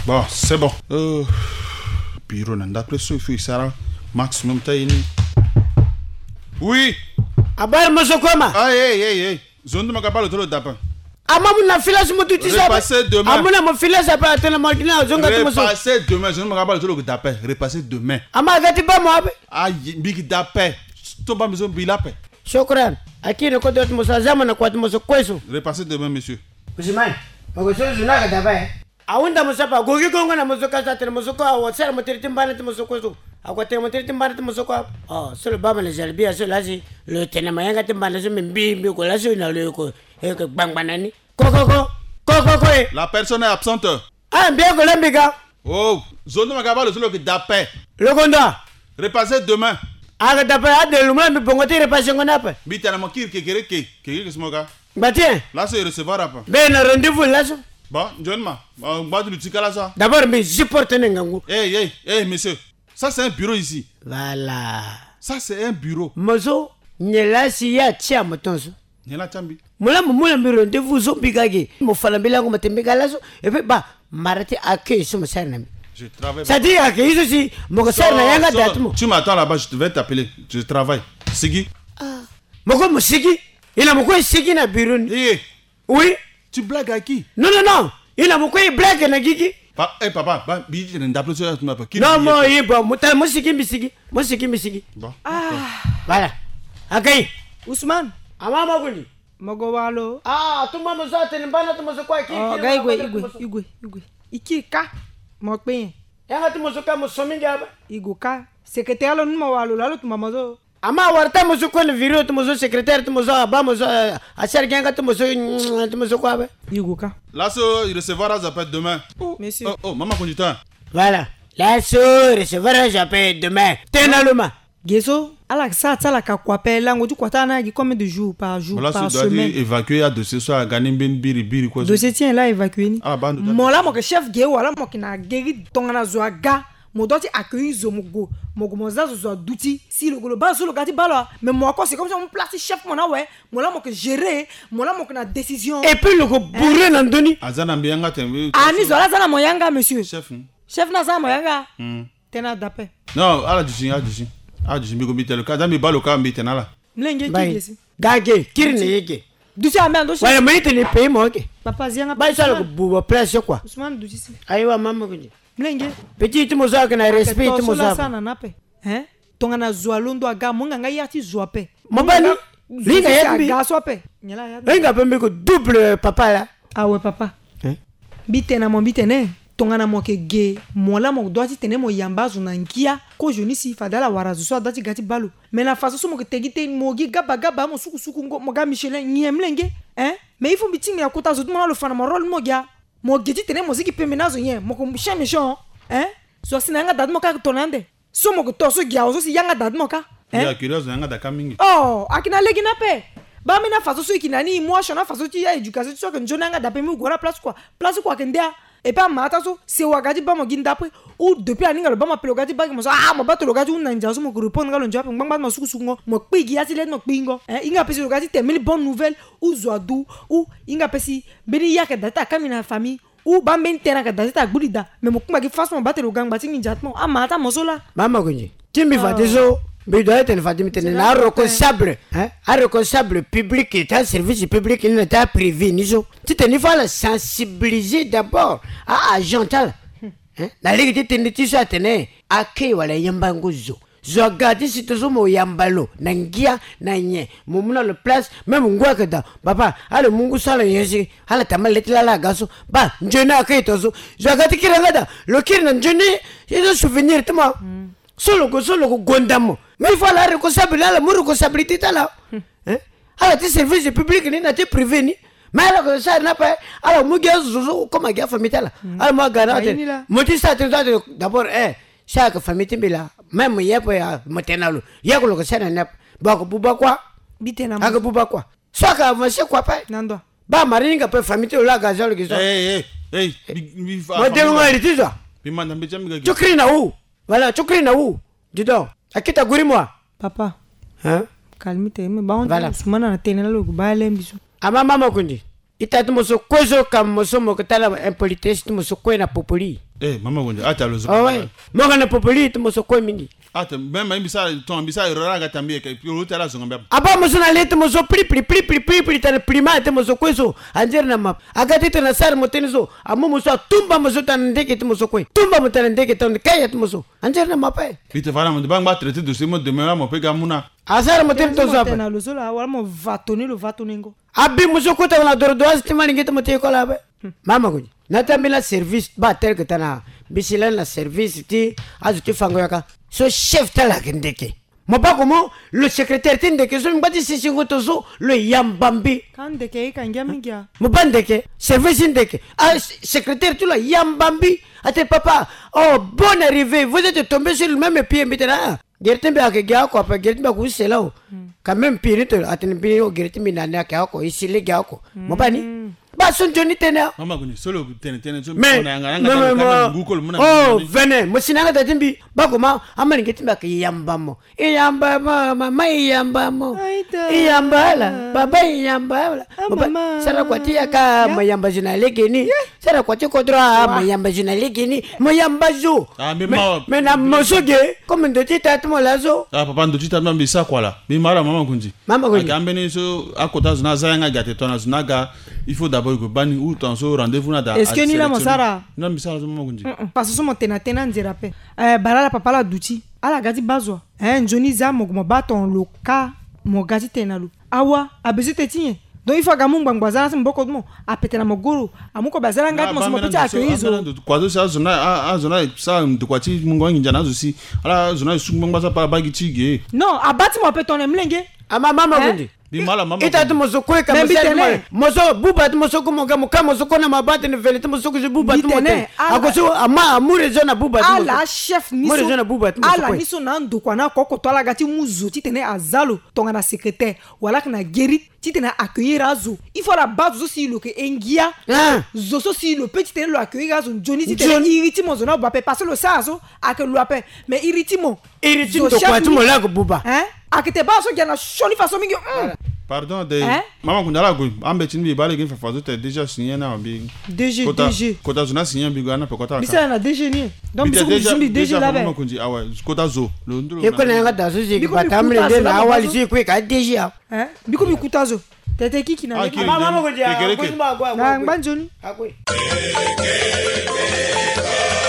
Bon, c'est bon. Bureau n'a pas de il sera maximum taïni. Oui. Abel Mosokoma. Hey. Zone de ma capable de l'autre. Amamu na filas mo tuti sa. Repasser demain. Amuna mo filas apa atena makina zonga tu moso. Repasser demain, je ne me rappelle de l'autre. Repasser demain. Ama gati ba mo abe. Big d'appel. Tomba maison bilape. Shukran. Akini ko dot moso zama na kwa moso kweso. Repasser demain, monsieur. Usimani. Magoso zuna ga dabaye. Awunda musapa gogi gonga na moso kasa atena moso ko awasara mo tiritimbana te moso kweso. Akwate mo tiritimbana te moso ko. Solo baba le jalbia so lazi le tena mayanga timbana so mbi ko lazo na le ko. Bang banani. Coco. La personne est absente. Ah, bien que l'ambiga. Oh, zone de ma capable de l'autre d'appel. Le gonda. Repasser demain. Ah, d'après de l'humain, mais pour te repasser qu'on a pas. Bita na makir que smoga. Bah tiens. Là c'est recevoir après. Ben rendez-vous là ça. Bon, John ma. Bah tu le tika là ça. D'abord mais je porte n'engangu. Hey monsieur. Ça c'est un bureau ici. Voilà. Ça c'est un bureau. Mozo, nyela si ya tia motonso. Nyela chambi. Mula mi rendez-vous zo bigagi. Mo fala bilango matembega là so. Et puis bah marate accueil sur mon serre. Je travaille. Ça dit accueil aussi. Mon serre na yanga datmo. Tu m'attends là-bas, je vais t'appeler. Je travaille. Sigi. Moko musigi. Il a moko sigi na bureau. Oui. Tu blagues à qui? Non. Il a moko blague na gigi. Papa, biji n'a pas besoin de m'appeler. Non, moi, il bon, moi sigi. Bon. Voilà. Accueil. Ousmane. Amama guni. Mogowalo. Tuma mozote nimbana tumozokuwa kiki. Igwe. Ikika. Mokpe. Yanga tumozoka musomingi aba. Iguka. Secrétaire lo numa walo lalo tumamozo. Ama warta mozokuwa le viro tumozo secrétaire tumozo aba mozo asar ganga tumozokuwa aba. Iguka. Là il recevra j'appelle demain. Monsieur. Oh, maman conducteur. Voilà. Là recevra j'appelle demain. Tenaluma. Geso. Alors ça la kakwape lango du kwatana gi combien de jours par semaine. Évacuer à dossier soit gagner biri quoi. Dossier tient là évacuer ni. Mon là mon chef ge wala mon kina geri tongana zoaga mo doti accueillir zomogo mogomoza zo douti si le global sur le gati bala mais moi quoi c'est comme ça mon place chef mon là ouais mon là mon que gérer mon là mon que na décision. Et puis le go bourrer nandoni. Azana mbianga tembe. Ani zola zana moyanga monsieur. Chef na za moyanga. Tena dape. Non, ala du je me commis le cas dans mes balles au mbite nala. Mlenge kigesi. Gage kirne yeke. Dusi amendo. Wala maite ni pay mo ke. Papa zianga. Ba sala ko buba place quoi. Ousmane dusi. Aiwa mama kunje. Mlenge. Petit mo za kana respect mo za. Sana nape. Tonga na zoalondo aga monga ngai yati zoape. Mabani. Linga yambi. Ga soape. Nyala ya. Linga pembe ko double papa là. Ah ouais papa. Bite na mon bite ne. Tonga na moke ge mola mo doati tene mo yamba zuna nkia ko joni si fadala warazu so dati gati balu mais na façon so mo tegite mogi gaba mo suku mo ga Michelin nyemlenge mais il faut meeting ya kota zo mo lo fana mo role mo ga mo geti tene mo ziki pembe nazo nye mo ko méchant so sinanga dad mo ka tonande so mo ko to so gia so si yanga dad mo ka ya curieuse yanga da kamingi akina legi na pe ba mina façon so ikinani moi chona façon ti ya éducation so que njonanga da pe mi gora place quoi kendia. Et pas mataso c'est wagati ba mo ginda après ou depuis aninga le ba ma pelogati ba mo mo bato logati un nanja so mo répondre ngalo njapo ngba ma suku ngo mo pigi ati le no pingo inga pesi logati te mille bonne nouvelle ou zoadou ou inga pesi beni yaka data kamina famille ou ba mentena ka data gbulida mais mo kuma ki face mo bato loganga tingi njatmo mata mo sola mama kunji timbi fatiso mais doit être un responsable public et un service public et un privé. Tu te faut sensibiliser d'abord à agent. La ligue de tu sois tenu à qui ou la yambangozo. Je garde si tu sois yambalo, nangia, nanye, moumna le place, même ngwakada. Papa, allez, mungu sala yesi, allez, tamalete la gaso, bah, njena kaitozo. Je garde qui regarde, le kirna njene, c'est un souvenir de moi. Solo ko gondamo. Mais il faut la responsabilité là. Alors, tes services publics ni na tes privés ni. Mais alors ça n'a pas. Alors, moi zozo comme ga famille là. Alors moi gana. Moi tu ça d'abord chaque famille là. Même y'a pas matenalo. Y'a ko ça na ba ko buba quoi. Bitena. Aga buba quoi. Ça ka avancer quoi pas. Nando. Ba maringa pas famille là gazalo qui ça. Hey. Moi de moi il dit ça. Bimanda mbejamiga. Tu cries na où? Voilà, tu cries na où? Dis donc. Akita guri moi. Papa. Calme-toi, mais bon, voilà. Ousmane na tenela lo ba lembiso. Ama mama kundi. ita tumoso kozo kam moso mokatala impolitesse tumoso koe na popoli. Mama Gonji, ata lozo. Oh ouais. Moga na popoli tumoso koe mingi. Ata même imbisa ton imbisa roraga tambie ke puis utala zonga. Aba moso na lete moso pri tan primate moso koeso anjer na map. Agati tan sar motenizo amo moso tumba moso tan ndeke tumoso koe. Tumba motan ndeke tan kaya tumoso anjer na map. Ite fala mo de bang ba traiter de simo de mera mo pega muna. Azar moten to zapa. Na lozo la wala mo vatoni lo vatonengo. Abi moso kota na dordoaz timani ngeta mote kola ba. Mama Gonji. Natambila service ba tel que tana bisilan la service ti azuti fango yaka so chef tala kendeke moba como le secrétaire tindeke so ngati sisi ngotozo le yambambi kandeke kangya mingya mobandeke service indeke secrétaire tu la yambambi ate papa oh bonne arrivée vous êtes tombé sur le même pied maintenant gertembe akegya ko pa gertembe ku selao quand même pirito atene bino gertembe nana ko isile gya ko mobani ba son joni tena Mama Gonji solo tena so mais oh venez mosinanga tatimbi bakoma amani ngetimba ke yambamo yambala baba yambala baba sara kwatia ka mayamba jina legeni sara kwatia kodra mayamba jina legeni mayamba zo mais na mosoge comme ndoti tatmo lazo papa ndoti tatmo mbisa kwala bimara Mama Gonji akambeni so akota zuna zanga gate tona zunaga il faut d'abord que bani ou tanso rendez-vous na da. Est-ce que ni la mosara na mbisa Mama Gonji parce que so motena tena nzira pe balala papa la duti ala gati bazwa njoni za mo baton loka mo gati tena lu awa abezite tinye donc il faut gamu ngbangbaza na mboko mo apetena mogoro amuko bazala ngati mo mopita akeizo kwazo sa zona sa ndukwati mungongi njana zosi ala zona sungangbaza pa bagiti non abati mo petone mlenge Mama Gonji bimala Mama ita tumoso koe kama moso buba tumoso kumoga mukamo soko na mabate ni vele tumoso kuzi buba tumote akoso amure zona buba tumoso ala chef niso mure zona buba tumoso ala niso na ndukwa na koko tola gati muzo titene azalo tonga na secrétaire wala kana geri titene accueillir azo il faut la base zo si lo ke engia zo so si lo petit tene lo accueillir azo joni titene iritimo zo na ba parce le sazo akelu ape mais iritimo to kwa tumo la ko buba akete ba so gana shoni façon mingi pardon de Mama Gonji ala go ambe chini bale ke fafazo te déjà signé na bi DG kota zona signé bi gana pe kota bisa na DG ni donc biso zumbi DG la be Mama Gonji awa kota zo lo ndro e ko na ngata so je batamle de na awali si ko ka DG biko bikutazo tete kiki na Mama Gonji na ngbanjoni akwe